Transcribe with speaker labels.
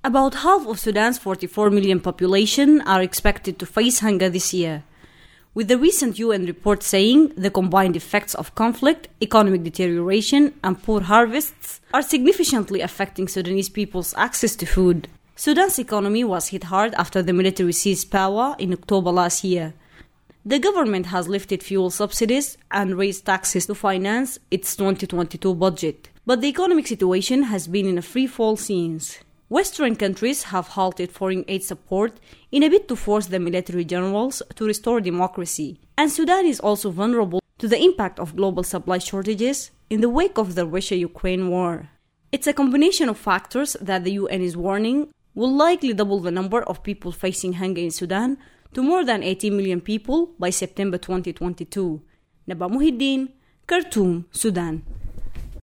Speaker 1: About half of Sudan's 44 million population are expected to face hunger this year, with the recent UN report saying the combined effects of conflict, economic deterioration, and poor harvests are significantly affecting Sudanese people's access to food. Sudan's economy was hit hard after the military seized power in October last year. The government has lifted fuel subsidies and raised taxes to finance its 2022 budget, but the economic situation has been in a free fall since. Western countries have halted foreign aid support in a bid to force the military generals to restore democracy, and Sudan is also vulnerable to the impact of global supply shortages in the wake of the Russia-Ukraine war. It's a combination of factors that the UN is warning will likely double the number of people facing hunger in Sudan to more than 18 million people by September 2022. Naba Muhiddin, Khartoum, Sudan.